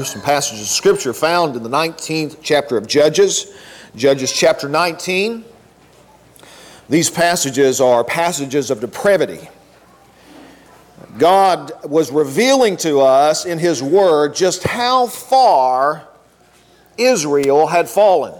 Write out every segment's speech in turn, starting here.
Some passages of Scripture found in the 19th chapter of Judges, Judges chapter 19. These passages are passages of depravity. God was revealing to us in His Word just how far Israel had fallen.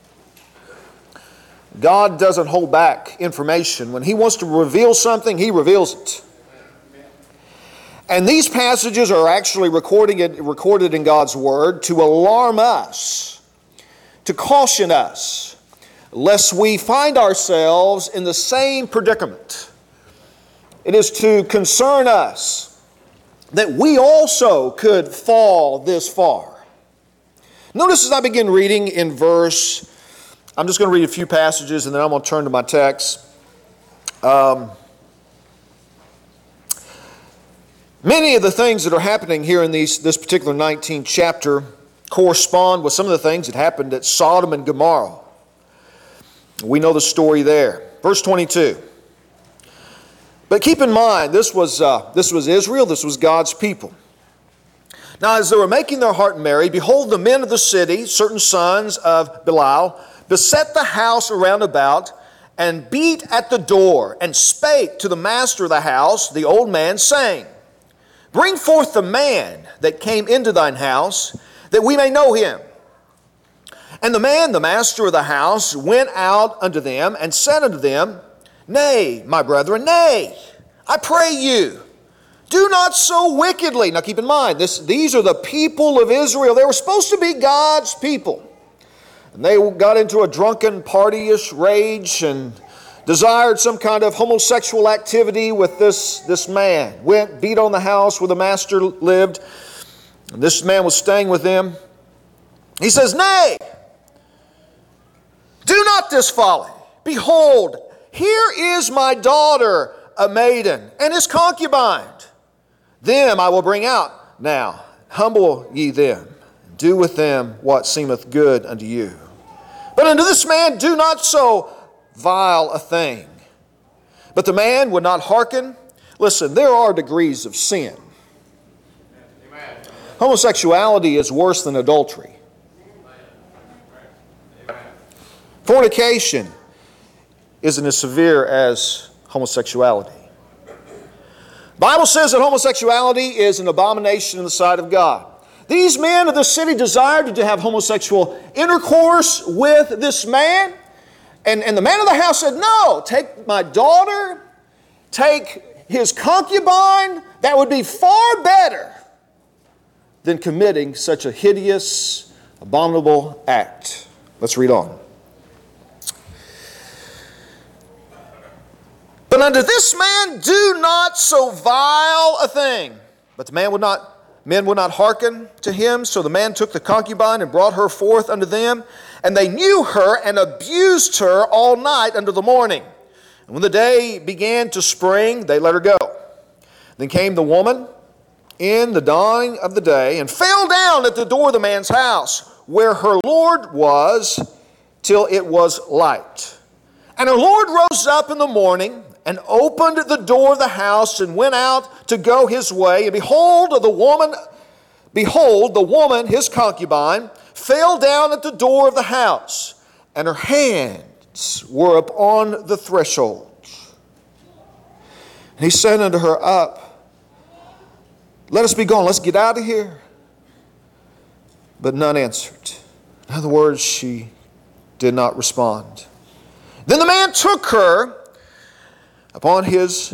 God doesn't hold back information. When He wants to reveal something, He reveals it. And these passages are actually recorded in God's Word to alarm us, to caution us, lest we find ourselves in the same predicament. It is to concern us that we also could fall this far. Notice as I begin reading in verse, I'm just going to read a few passages and then I'm going to turn to my text. Many of the things that are happening here in this particular 19th chapter correspond with some of the things that happened at Sodom and Gomorrah. We know the story there. Verse 22. But keep in mind, this was Israel, this was God's people. Now as they were making their heart merry, behold, the men of the city, certain sons of Belial, beset the house around about, and beat at the door, and spake to the master of the house, the old man, saying, Bring forth the man that came into thine house, that we may know him. And the man, the master of the house, went out unto them, and said unto them, Nay, my brethren, nay, I pray you, do not so wickedly. Now keep in mind, these are the people of Israel. They were supposed to be God's people. And they got into a drunken, partyish rage and desired some kind of homosexual activity with this man. Went, beat on the house where the master lived. And this man was staying with them. He says, Nay, do not this folly. Behold, here is my daughter, a maiden, and his concubine. Them I will bring out now. Humble ye them, and do with them what seemeth good unto you. But unto this man do not so vile a thing. But the man would not hearken. Listen, there are degrees of sin. Amen. Homosexuality is worse than adultery. Amen. Fornication isn't as severe as homosexuality. The Bible says that homosexuality is an abomination in the sight of God. These men of the city desired to have homosexual intercourse with this man. And the man of the house said, No, take my daughter, take his concubine. That would be far better than committing such a hideous, abominable act. Let's read on. But unto this man do not so vile a thing. But the men would not hearken to him. So the man took the concubine and brought her forth unto them. And they knew her and abused her all night unto the morning. And when the day began to spring, they let her go. Then came the woman in the dawning of the day and fell down at the door of the man's house, where her Lord was, till it was light. And her Lord rose up in the morning and opened the door of the house and went out to go his way. And behold, the woman, his concubine, fell down at the door of the house, and her hands were upon the threshold. And he said unto her, Up, let us be gone, let's get out of here. But none answered. In other words, she did not respond. Then the man took her upon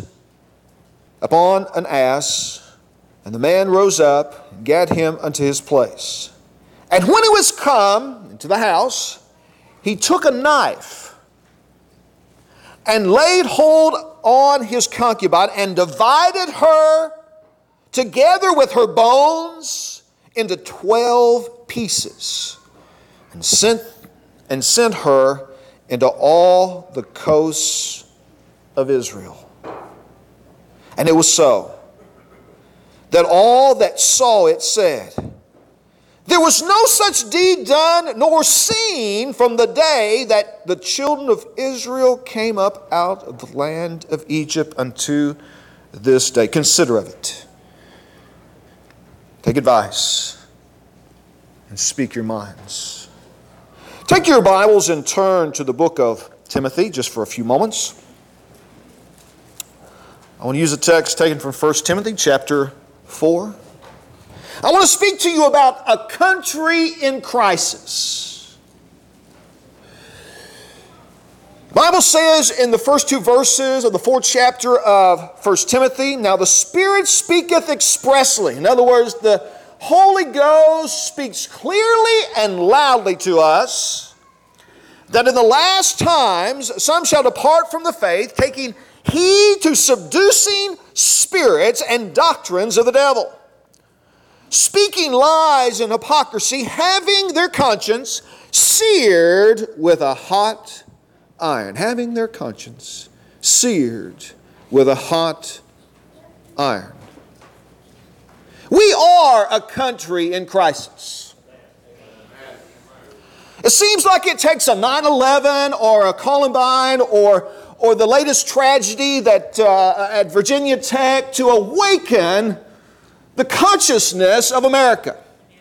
an ass, and the man rose up and gat him unto his place. And when he was come into the house, he took a knife and laid hold on his concubine and divided her together with her bones into 12 pieces and sent her into all the coasts of Israel. And it was so that all that saw it said, There was no such deed done nor seen from the day that the children of Israel came up out of the land of Egypt unto this day. Consider of it. Take advice. and speak your minds. Take your Bibles and turn to the book of Timothy just for a few moments. I want to use a text taken from 1 Timothy chapter 4. I want to speak to you about a country in crisis. The Bible says in the first two verses of the 4th chapter of 1 Timothy, "Now the Spirit speaketh expressly." In other words, the Holy Ghost speaks clearly and loudly to us that in the last times some shall depart from the faith, taking heed to seducing spirits and doctrines of the devil, speaking lies and hypocrisy, having their conscience seared with a hot iron. Having their conscience seared with a hot iron. We are a country in crisis. It seems like it takes a 9/11 or a Columbine or the latest tragedy that at Virginia Tech to awaken the consciousness of America.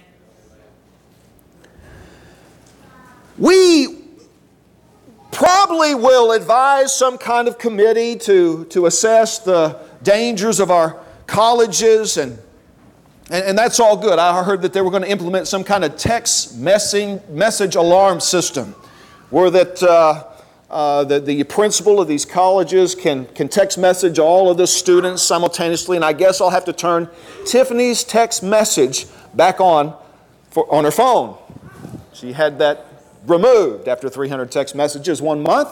We probably will advise some kind of committee to assess the dangers of our colleges, and that's all good. I heard that they were going to implement some kind of text message alarm system where the principal of these colleges can text message all of the students simultaneously, and I guess I'll have to turn Tiffany's text message back on her phone. She had that removed after 300 text messages one month.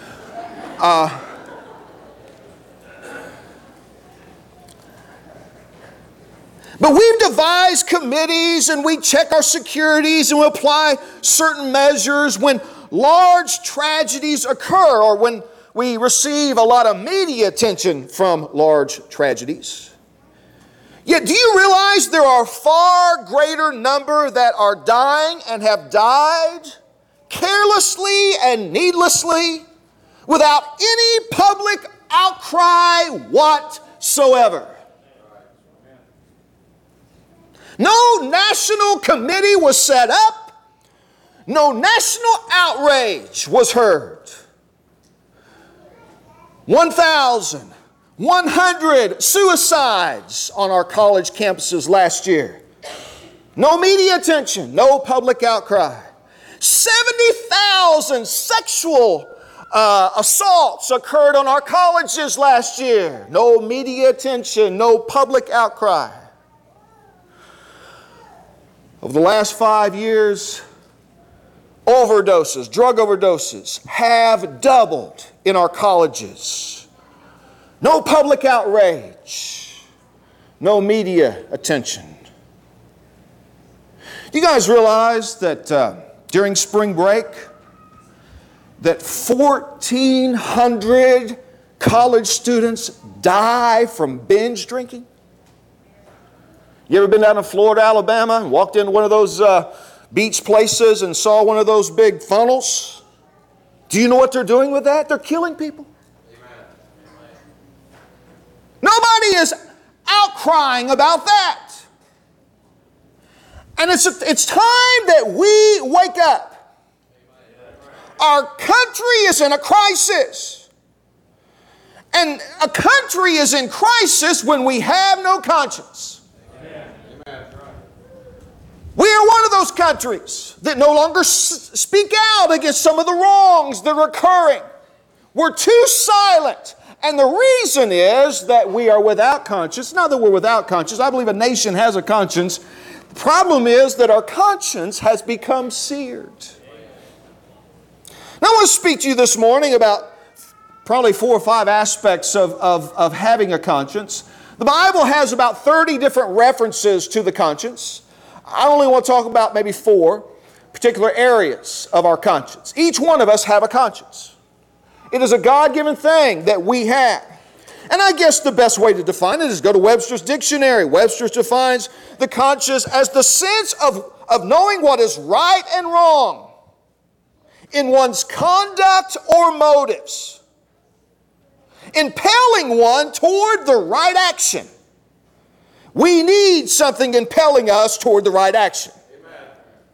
But we've devised committees and we check our securities and we apply certain measures when large tragedies occur or when we receive a lot of media attention from large tragedies. Yet do you realize there are far greater number that are dying and have died carelessly and needlessly without any public outcry whatsoever? No national committee was set up. No national outrage was heard. 1,100 suicides on our college campuses last year. No media attention, no public outcry. 70,000 sexual assaults occurred on our colleges last year. No media attention, no public outcry. Over the last 5 years, overdoses, drug overdoses, have doubled in our colleges. No public outrage, no media attention. Do you guys realize that during spring break, that 1,400 college students die from binge drinking? You ever been down in Florida, Alabama, and walked into one of those beach places and saw one of those big funnels? Do you know what they're doing with that? They're killing people. Amen. Nobody is outcrying about that. And it's time that we wake up. Our country is in a crisis. And a country is in crisis when we have no conscience. We are one of those countries that no longer speak out against some of the wrongs that are occurring. We're too silent. And the reason is that we are without conscience. Not that we're without conscience. I believe a nation has a conscience. The problem is that our conscience has become seared. Now I want to speak to you this morning about probably 4 or 5 aspects of having a conscience. The Bible has about 30 different references to the conscience. I only want to talk about maybe 4 particular areas of our conscience. Each one of us have a conscience. It is a God-given thing that we have. And I guess the best way to define it is go to Webster's dictionary. Webster defines the conscience as the sense of knowing what is right and wrong in one's conduct or motives, impelling one toward the right action. We need something impelling us toward the right action. Amen.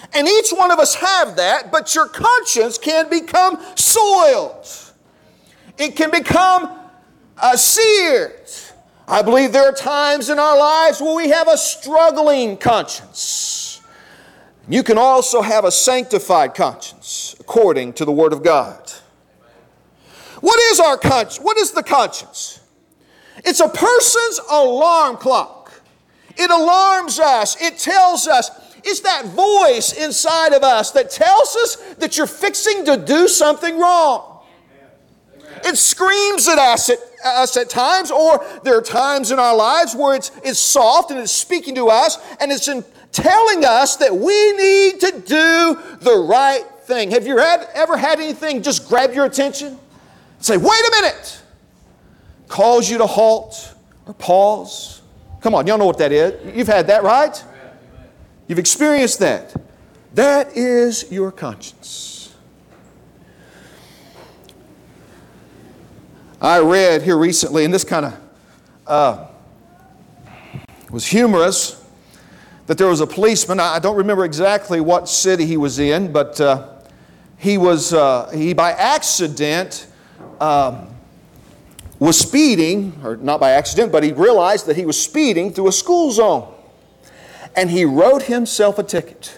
And each one of us have that, but your conscience can become soiled. It can become seared. I believe there are times in our lives where we have a struggling conscience. You can also have a sanctified conscience, according to the Word of God. What is our conscience? What is the conscience? It's a person's alarm clock. It alarms us. It tells us. It's that voice inside of us that tells us that you're fixing to do something wrong. It screams at us at times, or there are times in our lives where it's soft and it's speaking to us and it's telling us that we need to do the right thing. Have you ever had anything just grab your attention? Say, wait a minute. Cause you to halt or pause. Come on, y'all know what that is. You've had that, right? You've experienced that. That is your conscience. I read here recently, and this kind of was humorous, that there was a policeman. I don't remember exactly what city he was in, but he by accident was speeding, or not by accident, but he realized that he was speeding through a school zone. And he wrote himself a ticket.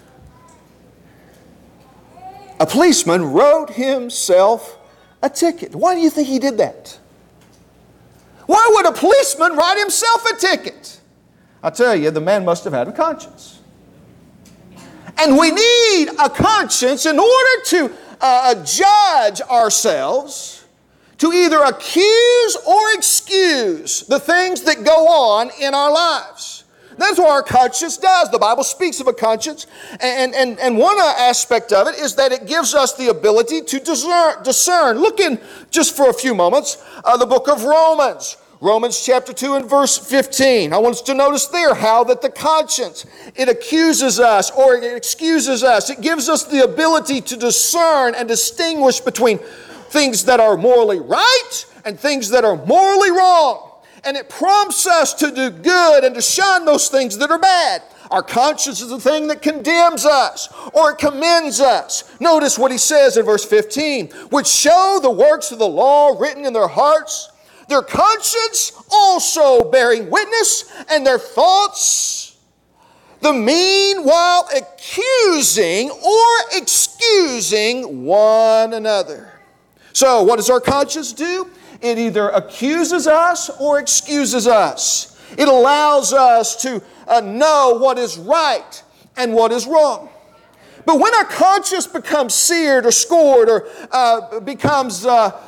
A policeman wrote himself a ticket. Why do you think he did that? Why would a policeman write himself a ticket? I tell you, the man must have had a conscience. And we need a conscience in order to judge ourselves, to either accuse or excuse the things that go on in our lives. That's what our conscience does. The Bible speaks of a conscience, and one aspect of it is that it gives us the ability to discern. Look in, just for a few moments, the book of Romans. Romans chapter 2 and verse 15. I want us to notice there how that the conscience, it accuses us or it excuses us. It gives us the ability to discern and distinguish between things that are morally right and things that are morally wrong. And it prompts us to do good and to shun those things that are bad. Our conscience is the thing that condemns us or it commends us. Notice what he says in verse 15, which show the works of the law written in their hearts, their conscience also bearing witness, and their thoughts, the meanwhile accusing or excusing one another. So what does our conscience do? It either accuses us or excuses us. It allows us to know what is right and what is wrong. But when our conscience becomes seared or scored or becomes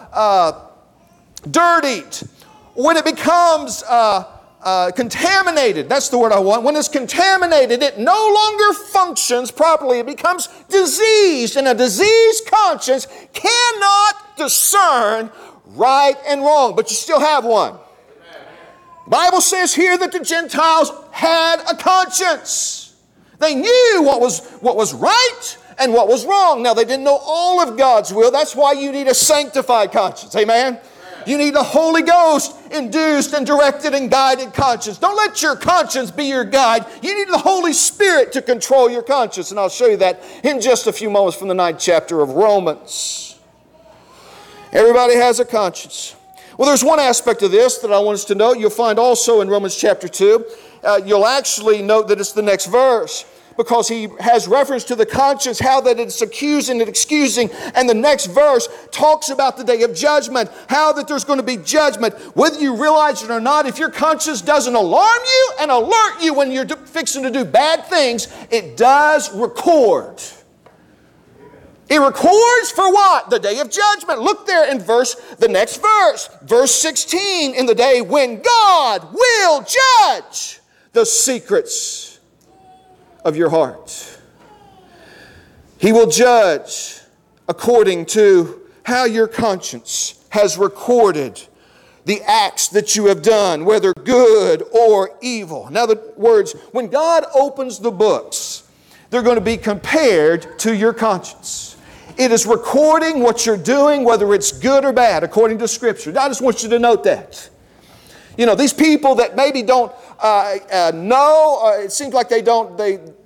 dirtied, when it becomes contaminated, that's the word I want. When it's contaminated, it no longer functions properly. It becomes diseased, and a diseased conscience cannot discern right and wrong, but you still have one. The Bible says here that the Gentiles had a conscience. They knew what was right and what was wrong. Now, they didn't know all of God's will. That's why you need a sanctified conscience. Amen? You need a Holy Ghost induced and directed and guided conscience. Don't let your conscience be your guide. You need the Holy Spirit to control your conscience. And I'll show you that in just a few moments from the 9th chapter of Romans. Everybody has a conscience. Well, there's one aspect of this that I want us to note. You'll find also in Romans chapter 2. You'll actually note that it's the next verse, because he has reference to the conscience, how that it's accusing and excusing. And the next verse talks about the day of judgment, how that there's going to be judgment. Whether you realize it or not, if your conscience doesn't alarm you and alert you when you're fixing to do bad things, it does record. It records for what? The day of judgment. Look there in the next verse. Verse 16, in the day when God will judge the secrets of your heart. He will judge according to how your conscience has recorded the acts that you have done, whether good or evil. In other words, when God opens the books, they're going to be compared to your conscience. It is recording what you're doing, whether it's good or bad, according to Scripture. I just want you to note that. You know, these people that maybe don't know, it seems like they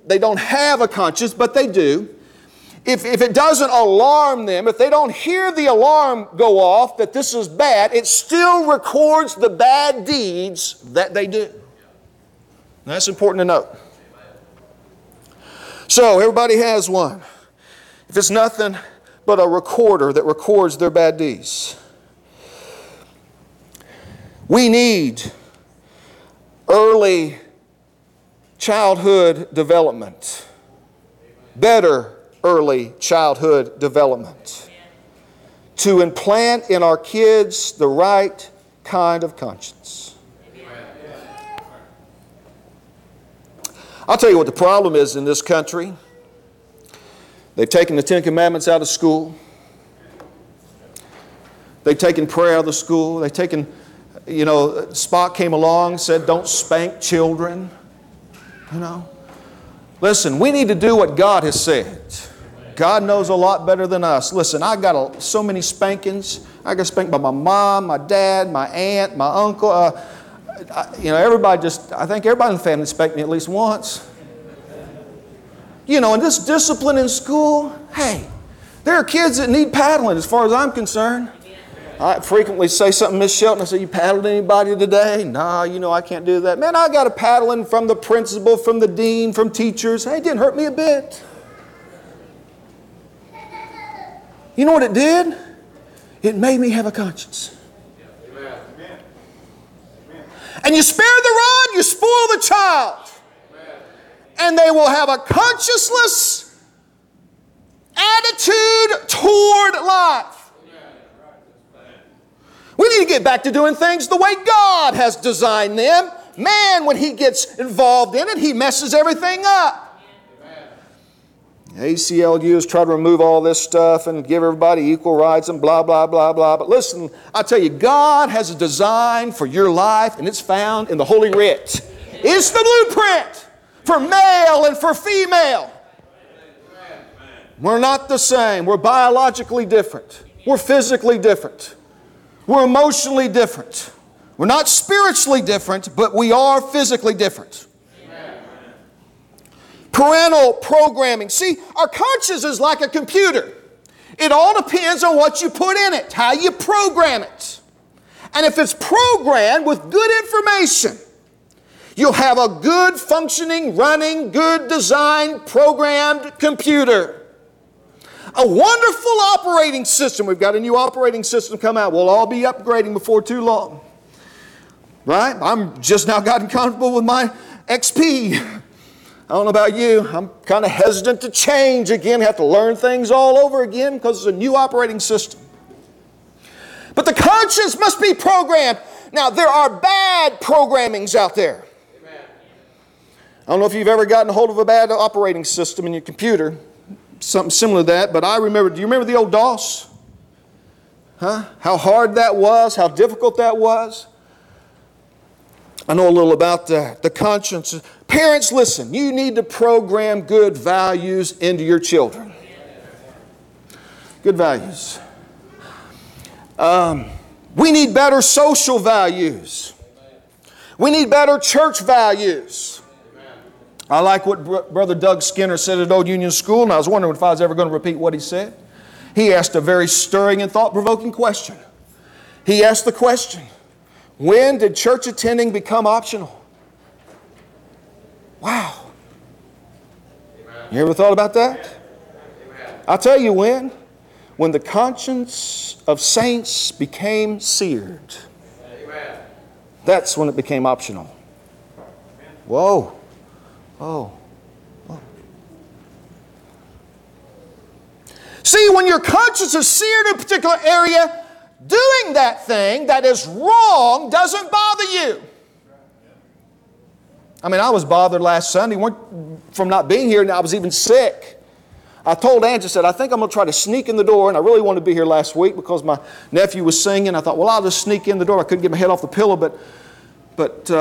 don't have a conscience, but they do, if it doesn't alarm them, if they don't hear the alarm go off that this is bad, it still records the bad deeds that they do. And that's important to note. So everybody has one. If it's nothing but a recorder that records their bad deeds. We need early childhood development. Better early childhood development. To implant in our kids the right kind of conscience. I'll tell you what the problem is in this country. They've taken the Ten Commandments out of school. They've taken prayer out of the school. They've taken, Spock came along, said don't spank children. Listen, we need to do what God has said. God knows a lot better than us. Listen, I got so many spankings. I got spanked by my mom, my dad, my aunt, my uncle. Everybody I think everybody in the family spanked me at least once. And this discipline in school, hey, there are kids that need paddling as far as I'm concerned. I frequently say something, Miss Shelton, I say, you paddled anybody today? No, I can't do that. Man, I got a paddling from the principal, from the dean, from teachers. Hey, it didn't hurt me a bit. You know what it did? It made me have a conscience. And you spare the rod, you spoil the child. And they will have a conscienceless attitude toward life. We need to get back to doing things the way God has designed them. Man, when he gets involved in it, he messes everything up. ACLU is trying to remove all this stuff and give everybody equal rights and blah, blah, blah, blah. But listen, I tell you, God has a design for your life, and it's found in the Holy Writ. It's the blueprint for male and for female. We're not the same. We're biologically different. We're physically different. We're emotionally different. We're not spiritually different, but we are physically different. Parental programming. See, our conscience is like a computer. It all depends on what you put in it, how you program it. And if it's programmed with good information, you'll have a good functioning, running, good designed, programmed computer. A wonderful operating system. We've got a new operating system come out. We'll all be upgrading before too long. Right? I'm just now gotten comfortable with my XP. I don't know about you. I'm kind of hesitant to change again. Have to learn things all over again because it's a new operating system. But the conscience must be programmed. Now, there are bad programmings out there. I don't know if you've ever gotten a hold of a bad operating system in your computer. Something similar to that. But do you remember the old DOS? How hard that was, how difficult that was. I know a little about the conscience. Parents, listen, you need to program good values into your children. Good values. We need better social values. We need better church values. I like what Brother Doug Skinner said at Old Union School, and I was wondering if I was ever going to repeat what he said. He asked a very stirring and thought-provoking question. He asked the question, when did church attending become optional? Wow. You ever thought about that? I'll tell you when. When the conscience of saints became seared. That's when it became optional. Whoa. Oh. See, when your conscience is seared in a particular area, doing that thing that is wrong doesn't bother you. I was bothered last Sunday from not being here, and I was even sick. I told Angie, I said, I think I'm going to try to sneak in the door, and I really wanted to be here last week because my nephew was singing. I thought, well, I'll just sneak in the door. I couldn't get my head off the pillow, but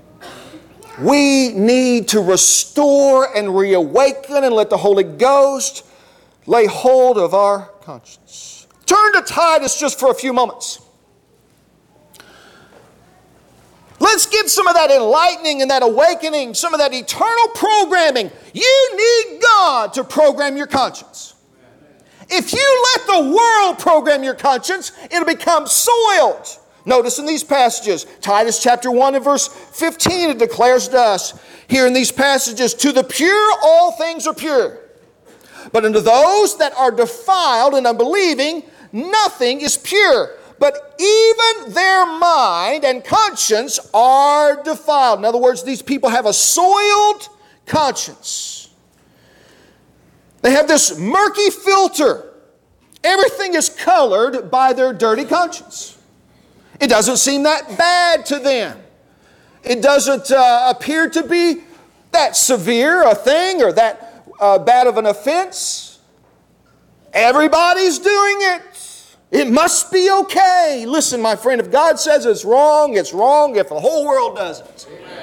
we need to restore and reawaken and let the Holy Ghost lay hold of our conscience. Turn to Titus just for a few moments. Let's get some of that enlightening and that awakening, some of that eternal programming. You need God to program your conscience. If you let the world program your conscience, it'll become soiled. Notice in these passages, Titus chapter 1 and verse 15, it declares to us here in these passages, to the pure all things are pure. But unto those that are defiled and unbelieving, nothing is pure. But even their mind and conscience are defiled. In other words, these people have a soiled conscience. They have this murky filter. Everything is colored by their dirty conscience. It doesn't seem that bad to them. It doesn't appear to be that severe a thing or that bad of an offense. Everybody's doing it. It must be okay. Listen, my friend, if God says it's wrong if the whole world does it.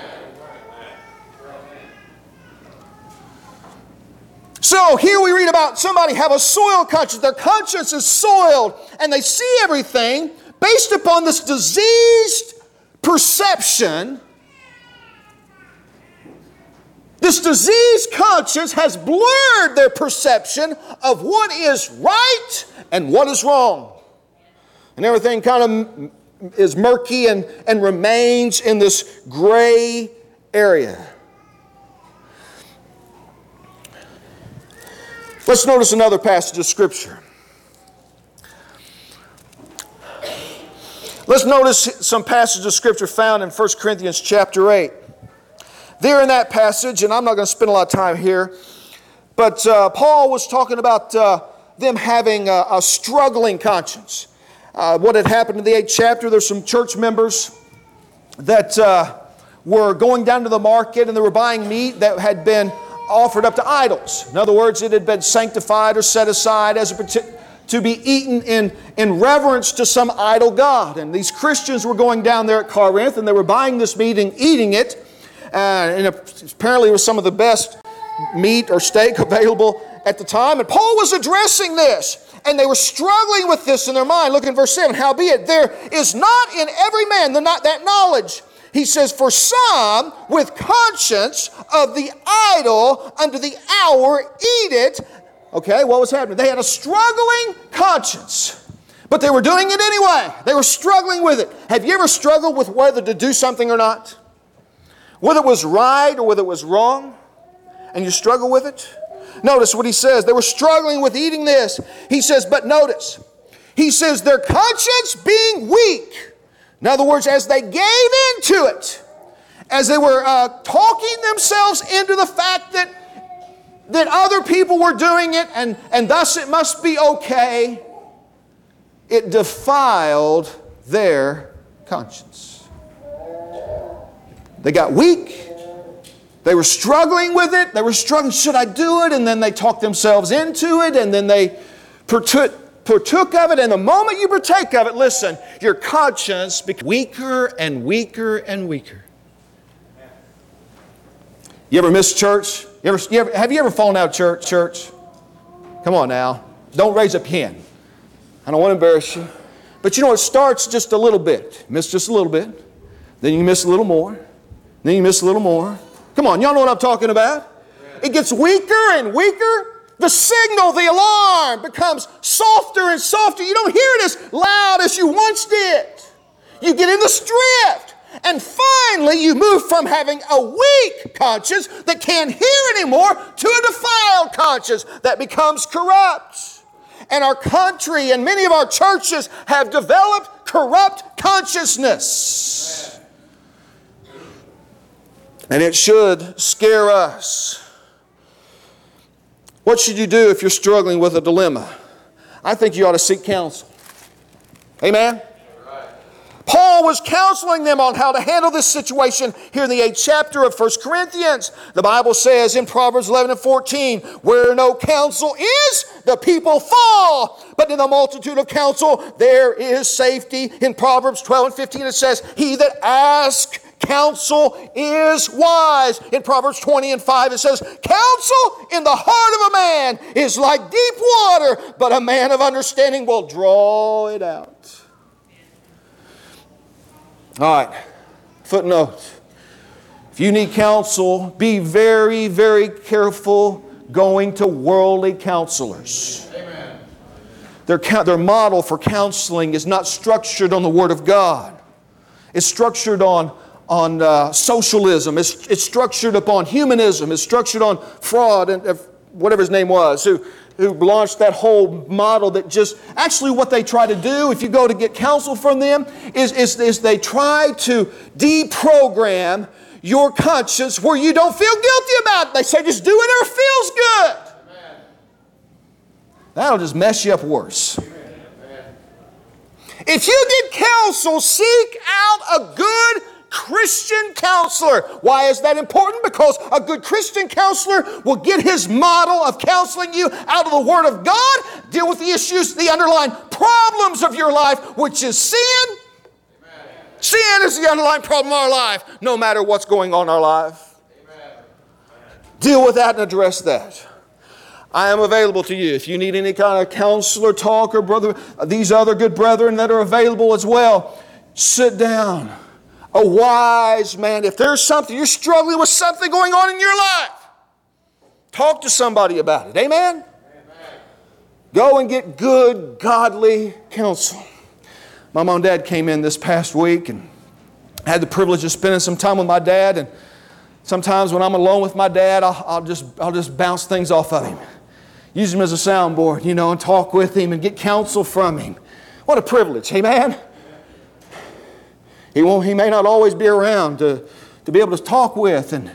So here we read about somebody have a soiled conscience. Their conscience is soiled and they see everything based upon this diseased perception. This diseased conscience has blurred their perception of what is right and what is wrong. And everything kind of is murky and remains in this gray area. Let's notice another passage of Scripture. Let's notice some passage of Scripture found in 1 Corinthians chapter 8. There in that passage, and I'm not going to spend a lot of time here, but Paul was talking about them having a struggling conscience. What had happened in the 8th chapter, there's some church members that were going down to the market and they were buying meat that had been offered up to idols. In other words, it had been sanctified or set aside as to be eaten in reverence to some idol god. And these Christians were going down there at Corinth and they were buying this meat and eating it. And apparently it was some of the best meat or steak available at the time. And Paul was addressing this. And they were struggling with this in their mind. Look in verse 7. Howbeit, there is not in every man that knowledge. He says, for some with conscience of the idol unto the hour eat it. Okay, what was happening? They had a struggling conscience. But they were doing it anyway. They were struggling with it. Have you ever struggled with whether to do something or not? Whether it was right or whether it was wrong? And you struggle with it? Notice what he says. They were struggling with eating this. He says, but notice. He says, their conscience being weak. In other words, as they gave into it, as they were talking themselves into the fact that other people were doing it and thus it must be okay, it defiled their conscience. They got weak. They were struggling with it. They were struggling, should I do it? And then they talked themselves into it, and then they partook of it. And the moment you partake of it, listen, your conscience becomes weaker and weaker and weaker. You ever miss church? Have you ever fallen out of church? Come on now. Don't raise up your hand. I don't want to embarrass you. But you know, it starts just a little bit. Miss just a little bit. Then you miss a little more. Then you miss a little more. Come on, y'all know what I'm talking about. It gets weaker and weaker. The signal, the alarm becomes softer and softer. You don't hear it as loud as you once did. You get in the drift. And finally, you move from having a weak conscience that can't hear anymore to a defiled conscience that becomes corrupt. And our country and many of our churches have developed corrupt consciousness. And it should scare us. What should you do if you're struggling with a dilemma? I think you ought to seek counsel. Amen? Right. Paul was counseling them on how to handle this situation here in the 8th chapter of 1 Corinthians. The Bible says in Proverbs 11 and 14, where no counsel is, the people fall. But in the multitude of counsel, there is safety. In Proverbs 12 and 15, it says, he that asks counsel is wise. In Proverbs 20 and 5 it says, counsel in the heart of a man is like deep water, but a man of understanding will draw it out. All right. Footnote. If you need counsel, be very, very careful going to worldly counselors. Amen. Their model for counseling is not structured on the Word of God. It's structured on socialism. It's structured upon humanism. It's structured on fraud and whatever his name was, who launched that whole model that just, actually what they try to do, if you go to get counsel from them, is they try to deprogram your conscience where you don't feel guilty about it. They say just do whatever feels good. Amen. That'll just mess you up worse. Amen. If you get counsel, seek out a good Christian counselor. Why is that important? Because a good Christian counselor will get his model of counseling you out of the Word of God, deal with the issues, the underlying problems of your life, which is sin. Amen. Sin is the underlying problem of our life, no matter what's going on in our life. Amen. Deal with that and address that. I am available to you. If you need any kind of counselor, talk, or brother, these other good brethren that are available as well, sit down. A wise man, if there's something, you're struggling with something going on in your life, talk to somebody about it. Amen? Amen. Go and get good, godly counsel. My mom and dad came in this past week and I had the privilege of spending some time with my dad. And sometimes when I'm alone with my dad, I'll just bounce things off of him. Use him as a soundboard, and talk with him and get counsel from him. What a privilege, amen? He may not always be around to be able to talk with, and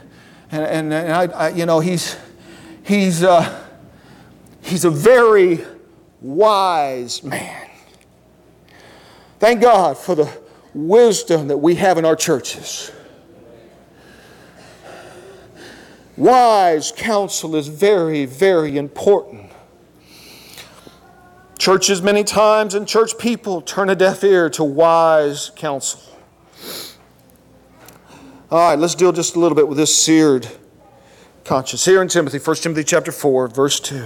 he's a very wise man. Thank God for the wisdom that we have in our churches. Wise counsel is very, very important. Churches many times and church people turn a deaf ear to wise counsel. All right, let's deal just a little bit with this seared conscience. Here in Timothy, 1 Timothy chapter 4, verse 2.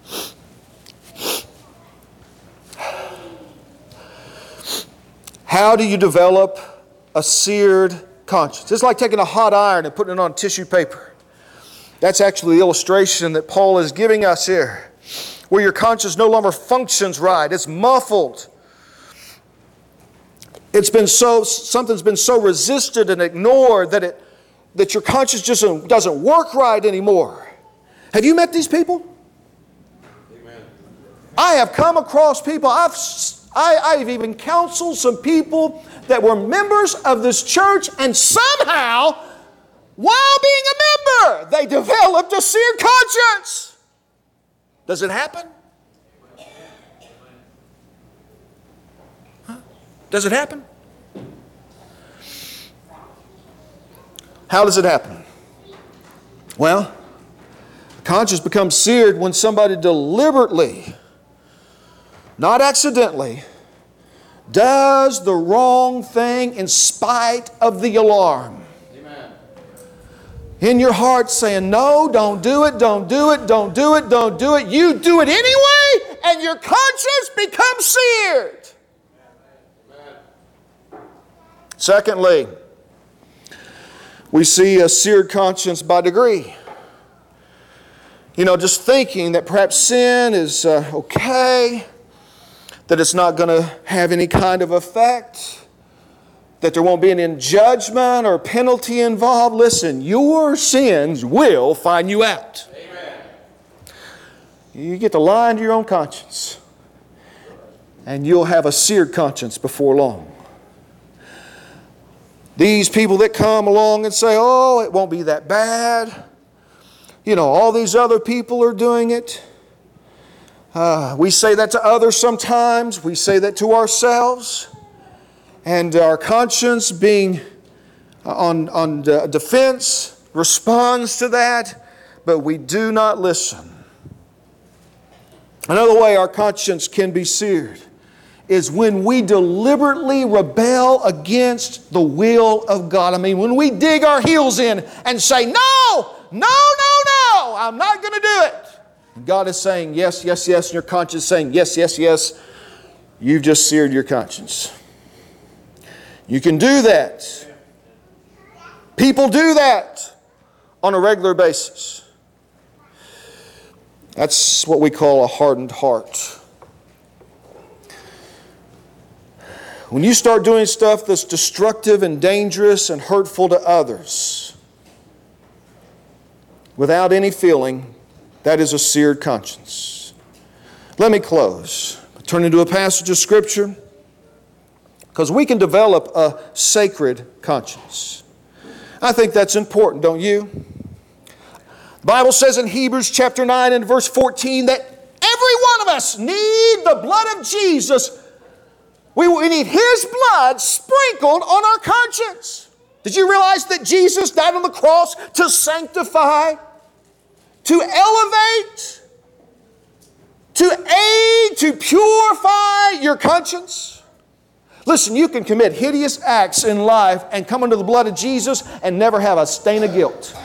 How do you develop a seared conscience? It's like taking a hot iron and putting it on tissue paper. That's actually the illustration that Paul is giving us here. Where your conscience no longer functions right. It's muffled. Something's been so resisted and ignored that your conscience just doesn't work right anymore. Have you met these people? Amen. I have come across people, I've even counseled some people that were members of this church, and somehow, while being a member, they developed a seared conscience. Does it happen? Does it happen? How does it happen? Well, conscience becomes seared when somebody deliberately, not accidentally, does the wrong thing in spite of the alarm. Amen. In your heart saying, no, don't do it, don't do it, don't do it, don't do it. You do it anyway, and your conscience becomes seared. Secondly, we see a seared conscience by degree. Just thinking that perhaps sin is okay, that it's not going to have any kind of effect, that there won't be any judgment or penalty involved. Listen, your sins will find you out. Amen. You get to lie into your own conscience, and you'll have a seared conscience before long. These people that come along and say, oh, it won't be that bad. All these other people are doing it. We say that to others sometimes. We say that to ourselves. And our conscience being on defense responds to that, but we do not listen. Another way our conscience can be seared is when we deliberately rebel against the will of God. When we dig our heels in and say, no, I'm not going to do it. And God is saying, yes, yes, yes, and your conscience is saying, yes, yes, yes. You've just seared your conscience. You can do that. People do that on a regular basis. That's what we call a hardened heart. When you start doing stuff that's destructive and dangerous and hurtful to others without any feeling, that is a seared conscience. Let me close. Turn into a passage of Scripture, because we can develop a sacred conscience. I think that's important, don't you? The Bible says in Hebrews chapter 9 and verse 14 that every one of us need the blood of Jesus. We need His blood sprinkled on our conscience. Did you realize that Jesus died on the cross to sanctify, to elevate, to aid, to purify your conscience? Listen, you can commit hideous acts in life and come under the blood of Jesus and never have a stain of guilt.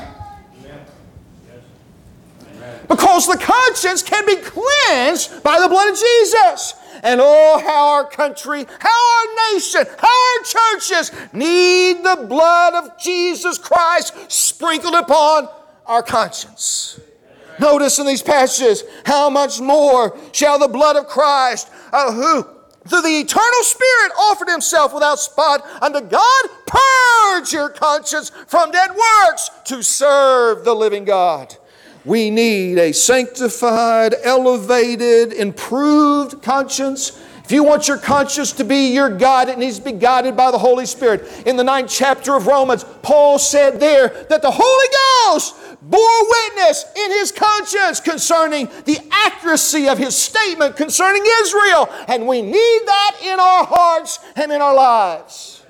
Because the conscience can be cleansed by the blood of Jesus. And oh, how our country, how our nation, how our churches need the blood of Jesus Christ sprinkled upon our conscience. Notice in these passages, how much more shall the blood of Christ, who through the eternal Spirit offered Himself without spot unto God, purge your conscience from dead works to serve the living God. We need a sanctified, elevated, improved conscience. If you want your conscience to be your God, it needs to be guided by the Holy Spirit. In the 9th chapter of Romans, Paul said there that the Holy Ghost bore witness in his conscience concerning the accuracy of his statement concerning Israel. And we need that in our hearts and in our lives.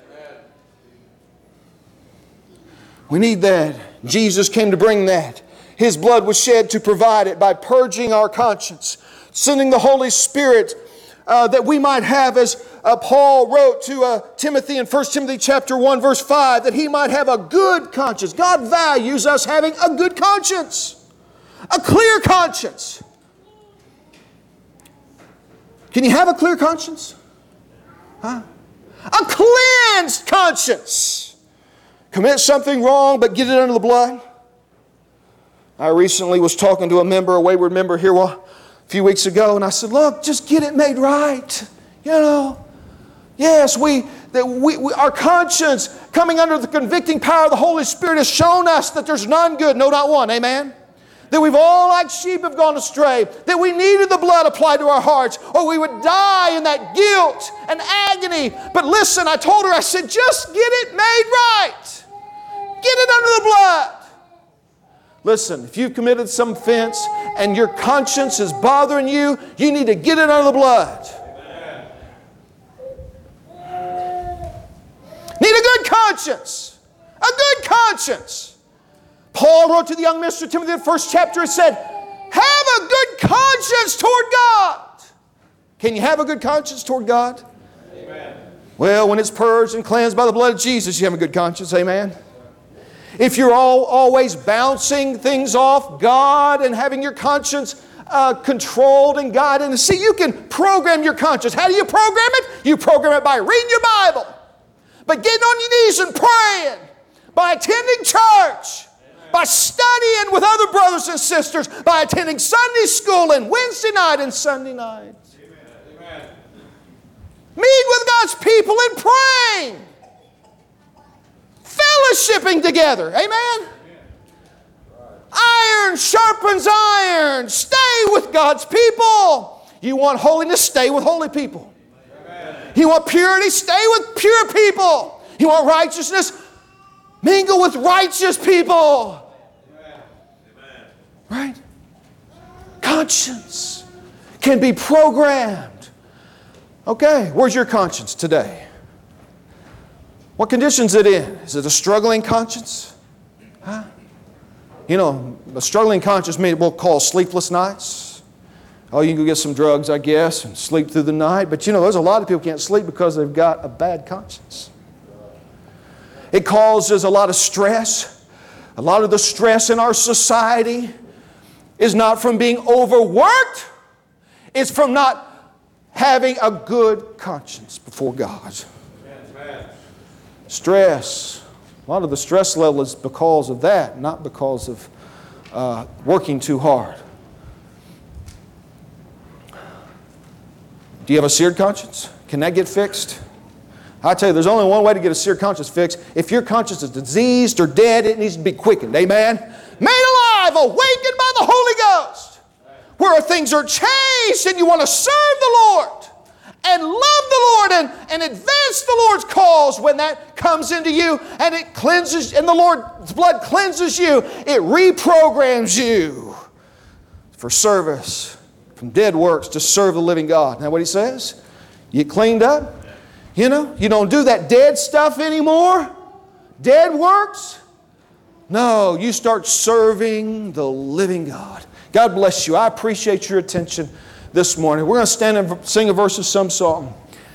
We need that. Jesus came to bring that. His blood was shed to provide it by purging our conscience, sending the Holy Spirit that we might have, as Paul wrote to Timothy in 1 Timothy chapter 1 verse 5, that he might have a good conscience. God values us having a good conscience, a clear conscience. Can you have a clear conscience? Huh? A cleansed conscience. Commit something wrong but get it under the blood. I recently was talking to a wayward member here a few weeks ago, and I said, look, just get it made right. You know, yes, our conscience coming under the convicting power of the Holy Spirit has shown us that there's none good, no, not one, amen? That we've all like sheep have gone astray, that we needed the blood applied to our hearts, or we would die in that guilt and agony. But listen, I told her, I said, just get it made right. Get it under the blood. Listen, if you've committed some offense and your conscience is bothering you, you need to get it under the blood. Need a good conscience. A good conscience. Paul wrote to the young minister Timothy in the 1st chapter and said, have a good conscience toward God. Can you have a good conscience toward God? Amen. Well, when it's purged and cleansed by the blood of Jesus, you have a good conscience. Amen. If you're always bouncing things off God and having your conscience controlled and guided, and see, you can program your conscience. How do you program it? You program it by reading your Bible, by getting on your knees and praying, by attending church, by studying with other brothers and sisters, by attending Sunday school and Wednesday night and Sunday night. Amen. Meet with God's people and praying. Fellowshipping together. Amen. Iron sharpens iron. Stay with God's people. You want holiness? Stay with holy people. Amen. You want purity? Stay with pure people. You want righteousness? Mingle with righteous people. Amen. Right? Conscience can be programmed. Okay, where's your conscience today? What condition is it in? Is it a struggling conscience? Huh? You know, a struggling conscience we'll call sleepless nights. Oh, you can go get some drugs, I guess, and sleep through the night. But you know, there's a lot of people who can't sleep because they've got a bad conscience. It causes a lot of stress. A lot of the stress in our society is not from being overworked. It's from not having a good conscience before God. Stress, A lot of the stress level is because of that, not because of working too hard. Do you have a seared conscience? Can that get fixed? I tell you, there's only one way to get a seared conscience fixed. If your conscience is diseased or dead, it needs to be quickened. Amen? Made alive, awakened by the Holy Ghost. Where things are changed and you want to serve the Lord and love the Lord and advance the Lord's cause. When that comes into you and it cleanses, and the Lord's blood cleanses you, it reprograms you for service, from dead works to serve the living God. Now what he says? You get cleaned up. You know, you don't do that dead stuff anymore. Dead works. No, you start serving the living God. God bless you. I appreciate your attention this morning. We're going to stand and sing a verse of some song.